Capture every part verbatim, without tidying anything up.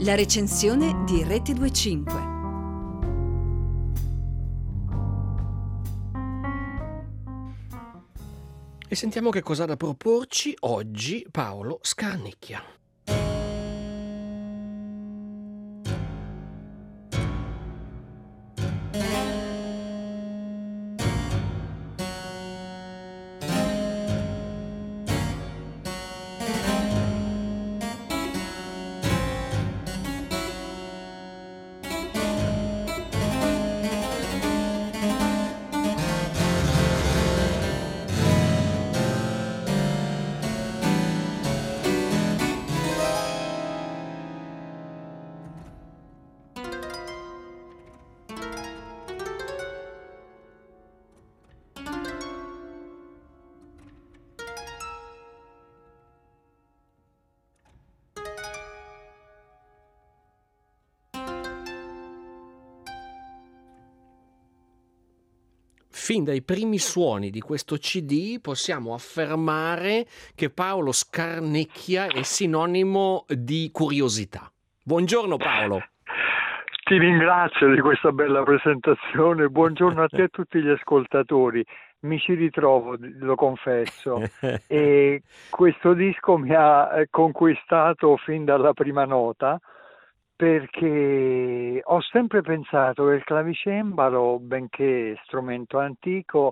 La recensione di Rete due cinque. E sentiamo che cosa ha da proporci oggi Paolo Scarnicchia. Fin dai primi suoni di questo C D possiamo affermare che Paolo Scarnicchia è sinonimo di curiosità. Buongiorno Paolo. Ti ringrazio di questa bella presentazione, buongiorno a te e a tutti gli ascoltatori. Mi ci ritrovo, lo confesso, e questo disco mi ha conquistato fin dalla prima nota, perché ho sempre pensato che il clavicembalo, benché strumento antico,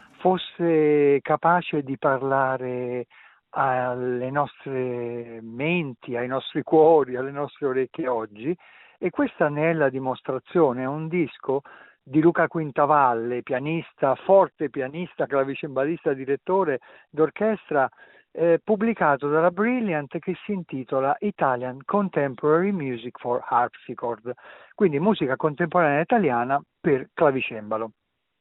fosse capace di parlare alle nostre menti, ai nostri cuori, alle nostre orecchie oggi, e questa ne è la dimostrazione. È un disco di Luca Quintavalle, pianista, forte pianista, clavicembalista, direttore d'orchestra, eh, pubblicato dalla Brilliant, che si intitola Italian Contemporary Music for Harpsichord, quindi musica contemporanea italiana per clavicembalo.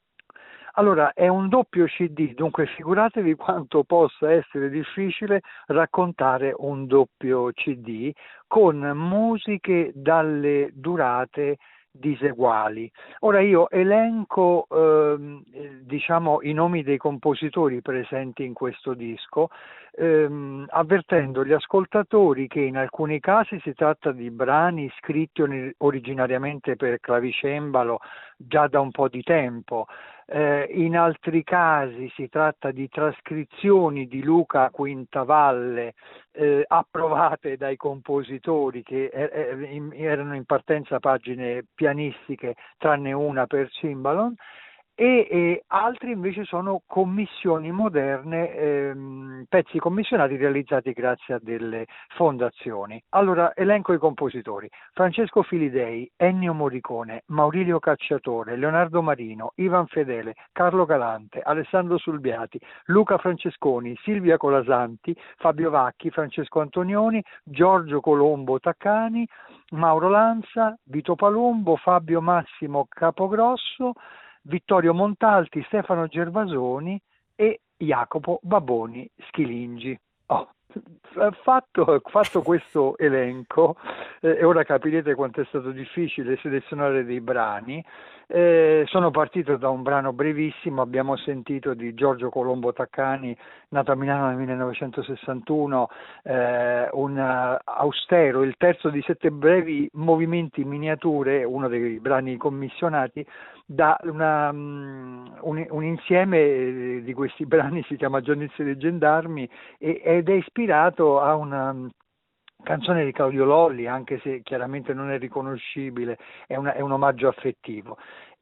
Allora, è un doppio C D, dunque figuratevi quanto possa essere difficile raccontare un doppio C D con musiche dalle durate diseguali. Ora io elenco ehm, diciamo i nomi dei compositori presenti in questo disco, ehm, avvertendo gli ascoltatori che in alcuni casi si tratta di brani scritti originariamente per clavicembalo già da un po' di tempo. Eh, in altri casi si tratta di trascrizioni di Luca Quintavalle eh, approvate dai compositori, che er- er- erano in partenza pagine pianistiche, tranne una per cimbalom, e, e altri invece sono commissioni moderne, ehm, pezzi commissionati realizzati grazie a delle fondazioni. Allora elenco i compositori: Francesco Filidei, Ennio Morricone, Maurilio Cacciatore, Leonardo Marino, Ivan Fedele, Carlo Galante, Alessandro Sulbiati, Luca Francesconi, Silvia Colasanti, Fabio Vacchi, Francesco Antonioni, Giorgio Colombo Taccani, Mauro Lanza, Vito Palumbo, Fabio Massimo Capogrosso, Vittorio Montalti, Stefano Gervasoni e Jacopo Baboni Schilingi. Oh, fatto, fatto questo elenco, eh, e ora capirete quanto è stato difficile selezionare dei brani. Eh, sono partito da un brano brevissimo. Abbiamo sentito di Giorgio Colombo Taccani, nato a Milano nel millenovecentosessantuno, eh, un uh, austero, il terzo di sette brevi movimenti miniature, uno dei brani commissionati, da una, um, un, un insieme di questi brani, si chiama Giornalisti dei Gendarmi, e, ed è ispirato a una canzone di Claudio Lolli, anche se chiaramente non è riconoscibile, è, una, è un omaggio affettivo.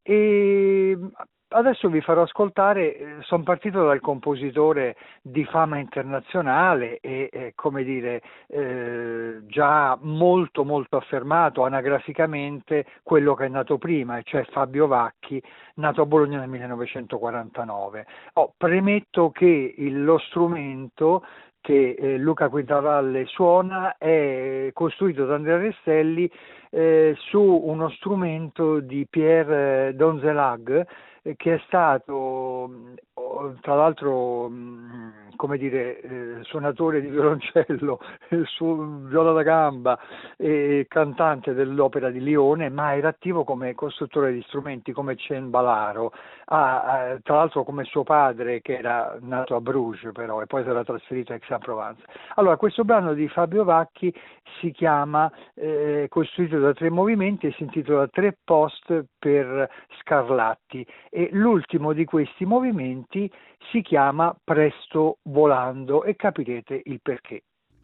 E adesso vi farò ascoltare, sono partito dal compositore di fama internazionale e, eh, come dire, eh, già molto molto affermato anagraficamente, quello che è nato prima, cioè Fabio Vacchi, nato a Bologna nel millenovecentoquarantanove. Oh, premetto che il, lo strumento che eh, Luca Quintavalle suona è costruito da Andrea Restelli eh, su uno strumento di Pierre Donzelag, eh, che è stato tra l'altro mh, come dire, eh, suonatore di violoncello, su viola da gamba e cantante dell'Opera di Lione, ma era attivo come costruttore di strumenti, come cembalaro, ah, ah, tra l'altro come suo padre, che era nato a Bruges però, e poi si era trasferito a Aix-en-Provence. Allora, questo brano di Fabio Vacchi si chiama, eh, costruito da tre movimenti, e si intitola Tre post per Scarlatti, e l'ultimo di questi movimenti si chiama Presto volando, e capirete il perché.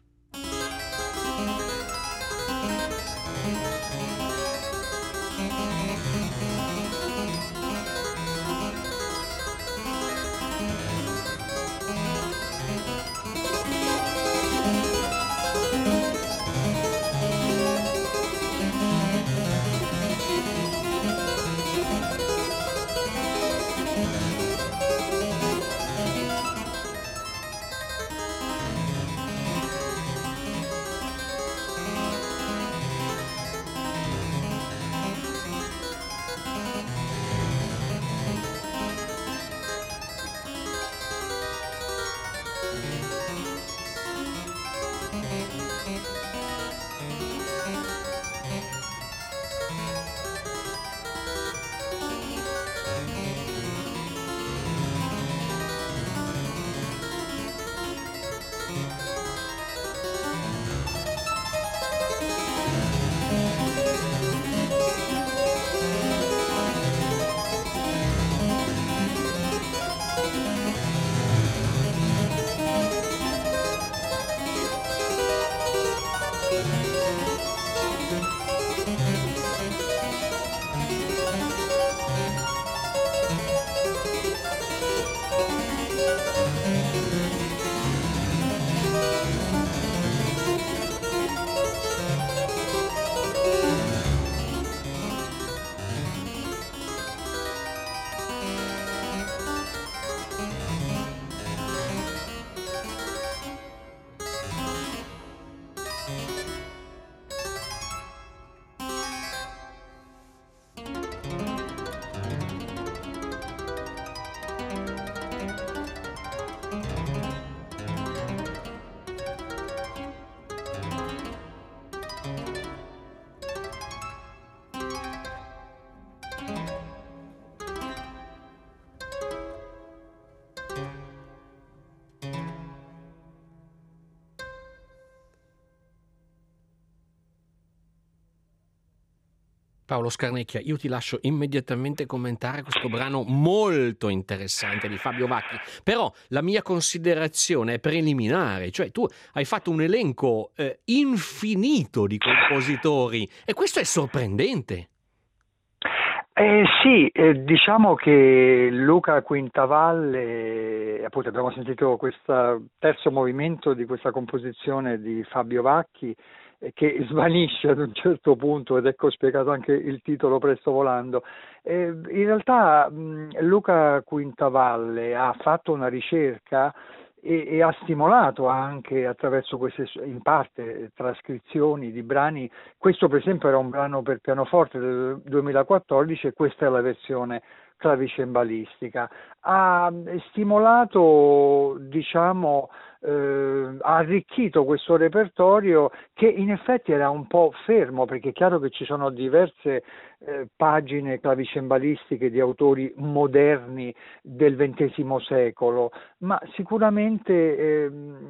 Paolo Scarnecchia, io ti lascio immediatamente commentare questo brano molto interessante di Fabio Vacchi, però la mia considerazione è preliminare, cioè tu hai fatto un elenco eh, infinito di compositori e questo è sorprendente. Eh, sì, eh, diciamo che Luca Quintavalle, appunto abbiamo sentito questo terzo movimento di questa composizione di Fabio Vacchi, eh, che svanisce ad un certo punto, ed ecco spiegato anche il titolo Presto volando. Eh, in realtà mh, Luca Quintavalle ha fatto una ricerca e, e ha stimolato anche attraverso queste in parte trascrizioni di brani. Questo per esempio era un brano per pianoforte del duemilaquattordici e questa è la versione clavicembalistica. Ha stimolato, diciamo, eh, ha arricchito questo repertorio che in effetti era un po' fermo, perché è chiaro che ci sono diverse eh, pagine clavicembalistiche di autori moderni del ventesimo secolo, ma sicuramente eh,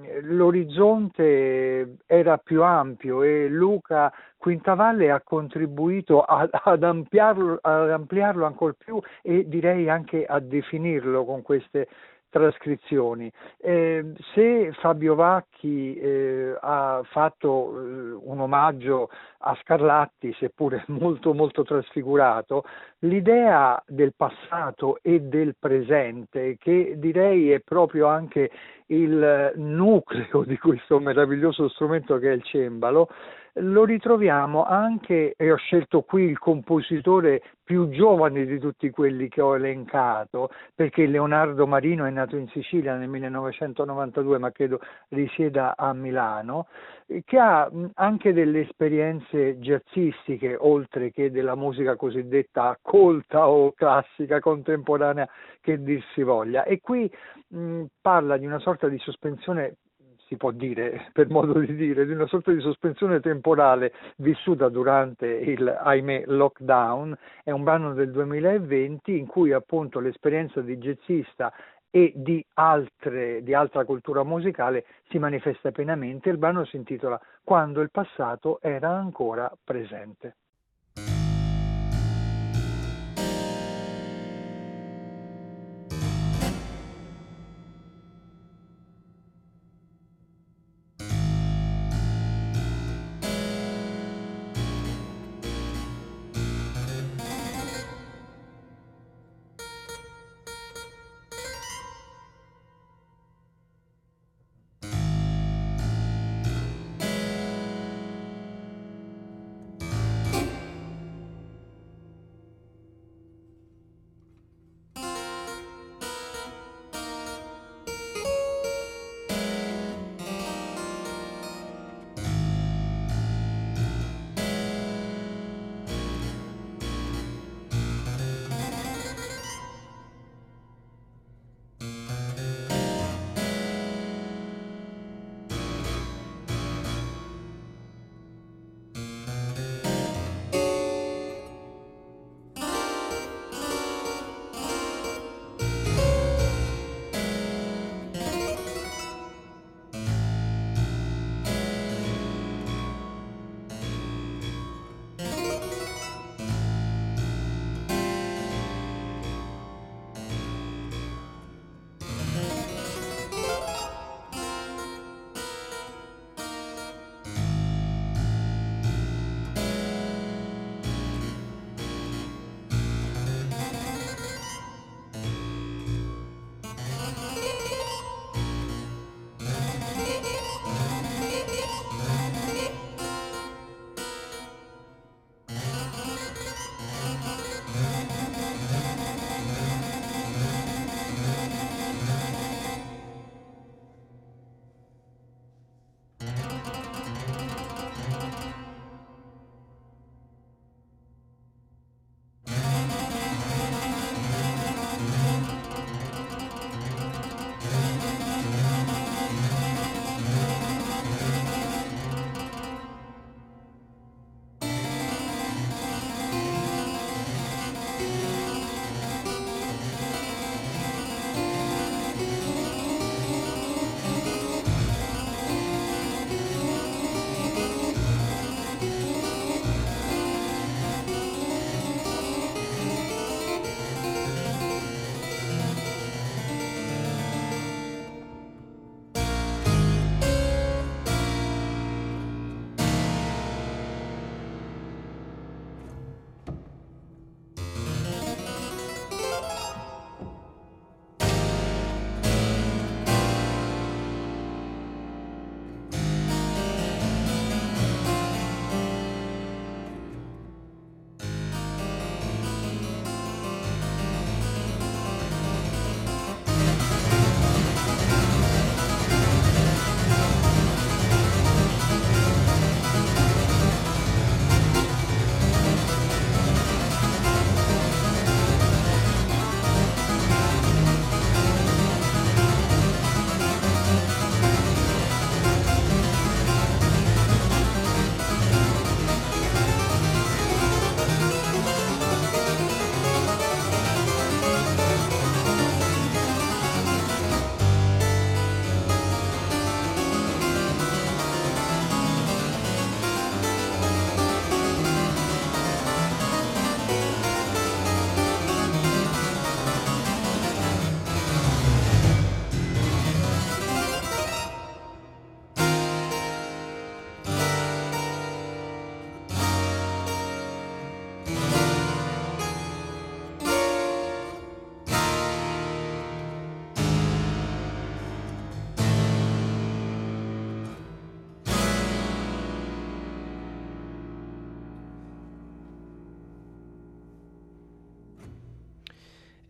l'orizzonte era più ampio e Luca Quintavalle ha contribuito ad, ad, ampliarlo, ad ampliarlo ancor più e direi anche a definirlo con queste trascrizioni. Eh, se Fabio Vacchi eh, ha fatto eh, un omaggio a Scarlatti, seppure molto molto trasfigurato, l'idea del passato e del presente, che direi è proprio anche il nucleo di questo meraviglioso strumento che è il cembalo, lo ritroviamo anche, e ho scelto qui il compositore più giovane di tutti quelli che ho elencato, perché Leonardo Marino è nato in Sicilia nel millenovecentonovantadue, ma credo risieda a Milano, che ha anche delle esperienze jazzistiche, oltre che della musica cosiddetta colta o classica contemporanea, che dir si voglia. E qui mh, parla di una sorta di sospensione, si può dire, per modo di dire, di una sorta di sospensione temporale vissuta durante il, ahimè, lockdown. È un brano del duemilaventi in cui appunto l'esperienza di jazzista e di, altre, di altra cultura musicale si manifesta pienamente. Il brano si intitola Quando il passato era ancora presente.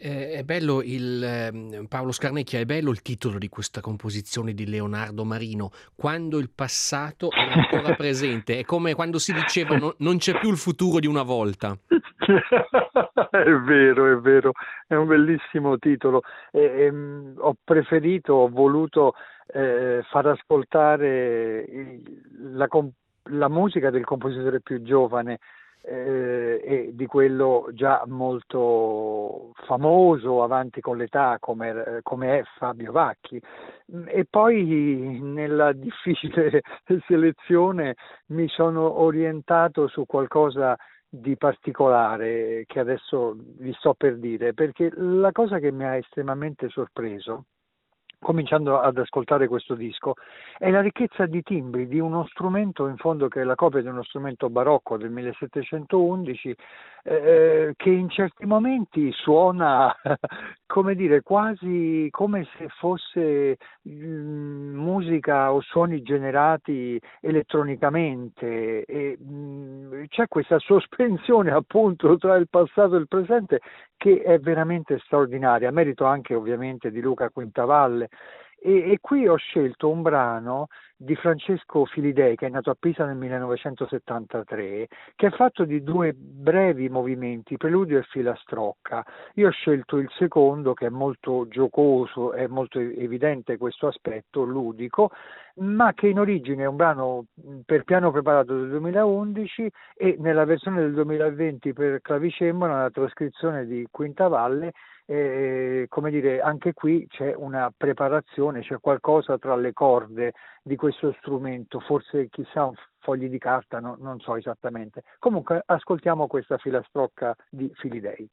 Eh, è bello il ehm, Paolo Scarnecchia, è bello il titolo di questa composizione di Leonardo Marino, Quando il passato è ancora presente. È come quando si diceva no- non c'è più il futuro di una volta. È vero, è vero, è un bellissimo titolo. E, ehm, ho preferito, ho voluto eh, far ascoltare il- la, com- la musica del compositore più giovane eh, e di quello già molto famoso, avanti con l'età, come, come è Fabio Vacchi. E poi nella difficile selezione mi sono orientato su qualcosa di particolare che adesso vi sto per dire, perché la cosa che mi ha estremamente sorpreso, cominciando ad ascoltare questo disco, è la ricchezza di timbri di uno strumento, in fondo che è la copia di uno strumento barocco del millesettecentoundici, eh, che in certi momenti suona, come dire, quasi come se fosse mh, musica o suoni generati elettronicamente. E, mh, c'è questa sospensione appunto tra il passato e il presente che è veramente straordinaria, a merito anche ovviamente di Luca Quintavalle. E, e qui ho scelto un brano di Francesco Filidei, che è nato a Pisa nel millenovecentosettantatré, che è fatto di due brevi movimenti, preludio e filastrocca. Io ho scelto il secondo, che è molto giocoso, è molto evidente questo aspetto ludico, ma che in origine è un brano per piano preparato del duemilaundici e nella versione del duemilaventi per clavicembalo, nella trascrizione di Quintavalle, eh, come dire, anche qui c'è una preparazione, c'è qualcosa tra le corde di questo strumento, forse chissà un fogli di carta, no, non so esattamente. Comunque ascoltiamo questa filastrocca di Filidei.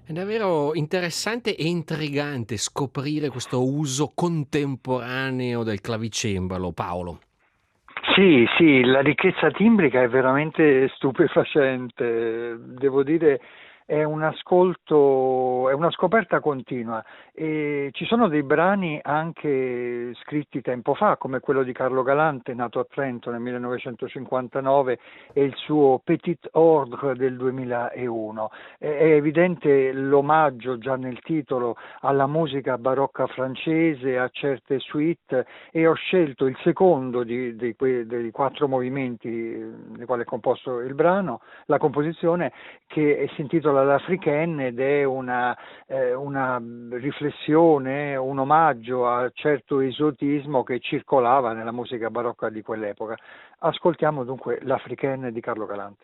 È davvero interessante e intrigante scoprire questo uso contemporaneo del clavicembalo, Paolo. Sì, sì, la ricchezza timbrica è veramente stupefacente, devo dire è un ascolto, è una scoperta continua e ci sono dei brani anche scritti tempo fa, come quello di Carlo Galante, nato a Trento nel millenovecentocinquantanove, e il suo Petit Ordre del duemilauno. È evidente l'omaggio già nel titolo alla musica barocca francese, a certe suite, e ho scelto il secondo di, di que, dei quattro movimenti nei quali è composto il brano, la composizione, che si intitola L'Africaine ed è una, eh, una riflessione, un omaggio a certo esotismo che circolava nella musica barocca di quell'epoca. Ascoltiamo dunque L'Africaine di Carlo Galante.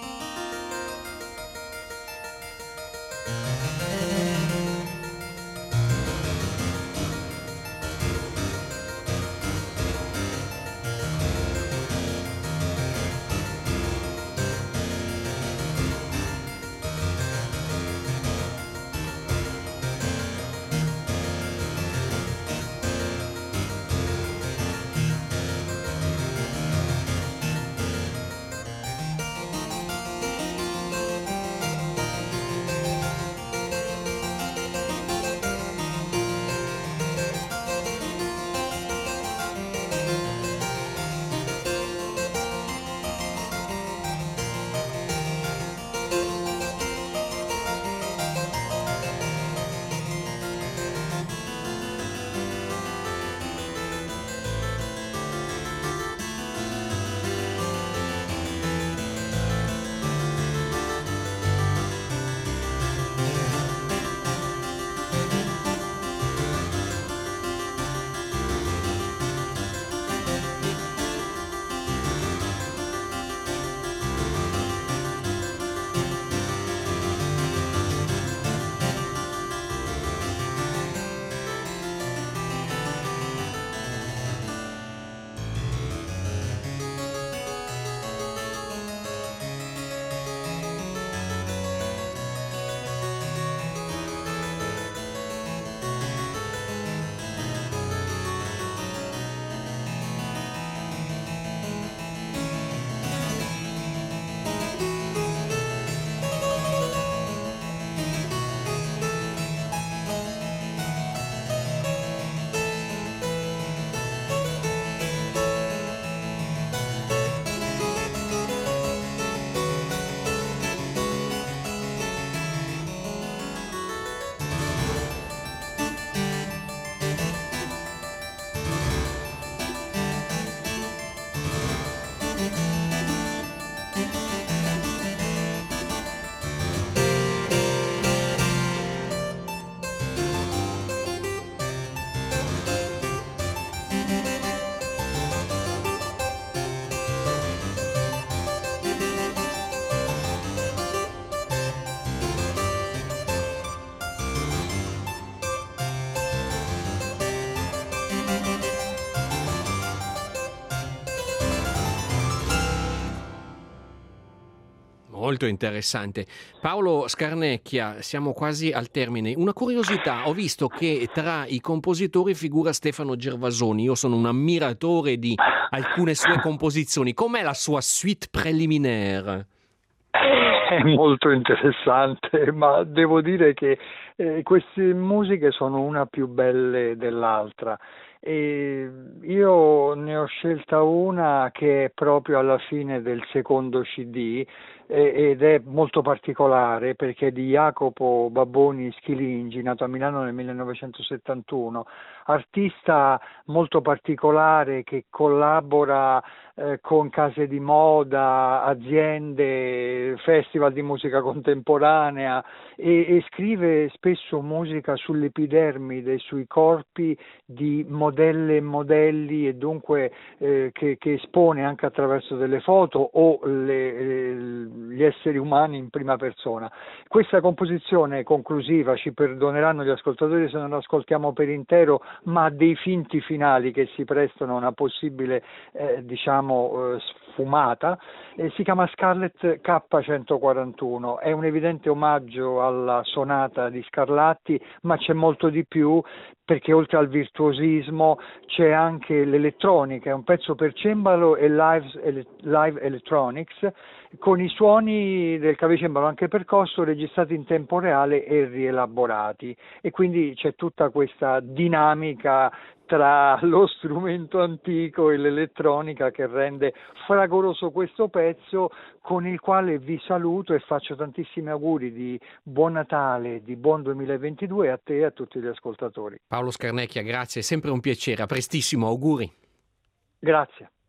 Molto interessante. Paolo Scarnecchia, siamo quasi al termine. Una curiosità, ho visto che tra i compositori figura Stefano Gervasoni. Io sono un ammiratore di alcune sue composizioni. Com'è la sua suite préliminaire? È molto interessante, ma devo dire che eh, queste musiche sono una più belle dell'altra. E io ne ho scelta una che è proprio alla fine del secondo C D eh, ed è molto particolare perché è di Jacopo Babboni Schilingi, nato a Milano nel millenovecentosettantuno, artista molto particolare che collabora eh, con case di moda, aziende, festival di musica contemporanea e, e scrive spesso musica sull'epidermide, sui corpi di modelle e modelli e dunque eh, che, che espone anche attraverso delle foto o le, gli esseri umani in prima persona. Questa composizione conclusiva, ci perdoneranno gli ascoltatori se non la ascoltiamo per intero, ma ha dei finti finali che si prestano a una possibile eh, diciamo eh, sfumata, eh, si chiama Scarlett K centoquarantuno, è un evidente omaggio alla sonata di Scarlatti, ma c'è molto di più, perché oltre al virtuosismo c'è anche l'elettronica, è un pezzo per cembalo e live, live electronics, con i suoni del clavicembalo anche percosso registrati in tempo reale e rielaborati, e quindi c'è tutta questa dinamica tra lo strumento antico e l'elettronica che rende fragoroso questo pezzo, con il quale vi saluto e faccio tantissimi auguri di buon Natale, di buon duemilaventidue a te e a tutti gli ascoltatori. Paolo Scarnecchia, grazie, è sempre un piacere, a prestissimo, auguri. Grazie.